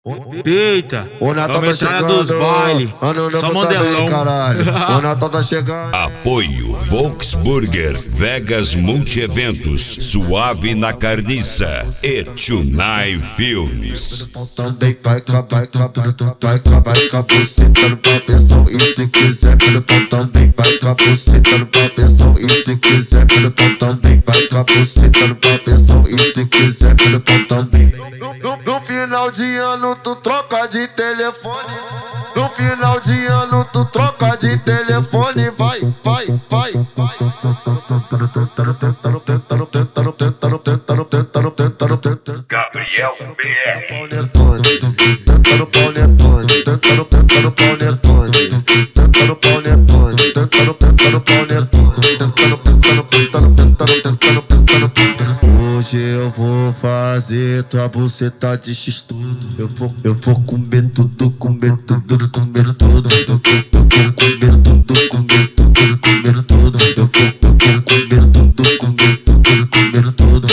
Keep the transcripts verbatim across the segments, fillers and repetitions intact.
Eita, o Natal tá chegando, dos baile. Ano novo Só também, modelão. caralho. O Natal tá chegando. Apoio Volksburger, Vegas Multieventos, Suave na Carniça e Tunai Filmes. Também vai trabalhar, trabalhar, vai trabalhar, capacitando pra pessoa. E se quiser, pelo pão também vai capacitando pra pessoa. E se quiser, pelo pão também vai capacitando pra pessoa. E se quiser, pelo pão também. No, no final de ano tu troca de telefone. No final de ano tu troca de telefone. Vai, vai, vai, vai. Gabriel B R. Tentando pau netone, tentando, tentando pau netone, tentando pau netone, tentando, tentando pau netone, tentando, tentando, tentando, tentando, tentando, tentando, tentando. Hoje eu vou fazer tua buceta de x tudo. Eu vou, eu vou comer tudo, comer tudo, comer tudo. Eu vou, eu vou comer tudo, comer tudo, comer tudo. Eu vou, eu vou comer tudo, comer tudo, comer tudo.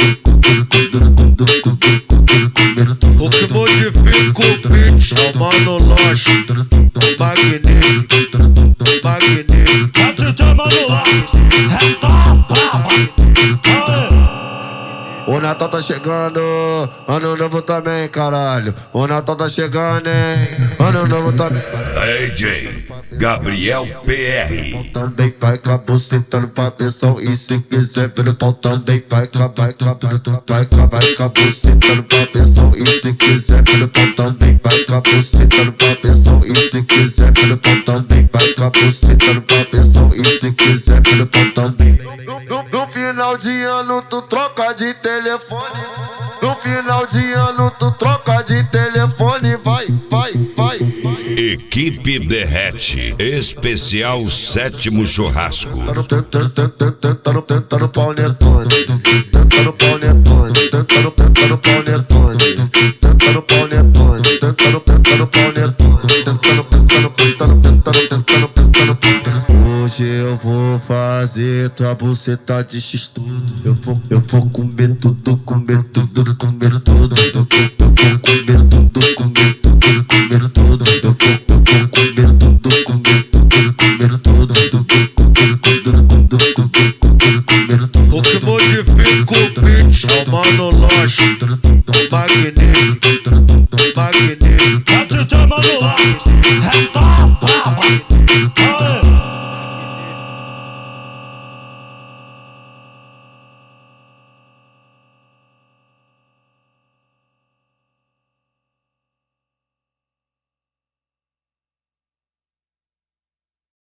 O que modifica o beat é o Mano Loche, Magnífico, Magnífico. É o D J Mano Loche, é só brava. O Natal tá chegando, ano novo também, caralho. O Natal tá chegando, hein? Ano novo também. D J Gabriel P R. Também vai capacitando pra pessoa. E se quiser pelo pau também vai vai, vai, vai capacitando pra pessoa. E se quiser pelo pau também vai capacitando pra pessoa. E se quiser pelo pau também vai capacitando pra pessoa. E se quiser pelo pau também. No, no final de ano tu troca de telefone. No final de ano tu troca de telefone. Vai, vai, vai, vai. Equipe Derrete, especial sétimo churrasco. Tentando, tentando pau netone, tentando pau netone, tentando, tentando pau netone, tentando pau netone, tentando, tentando pau netone, tentando, tentando, tentando, tentando, tentando, tentando, tentando. Hoje eu vou fazer tua buceta de x tudo. Eu vou, eu vou comer tudo, comer tudo, comer tudo. Eu vou, eu vou comer tudo, comer tudo, comer tudo. Eu vou, eu vou comer tudo, comer tudo, comer tudo. O que modifica o beat é o Mano Loche, Magnífico, Magnífico. É o D J Mano Loche, é só brava.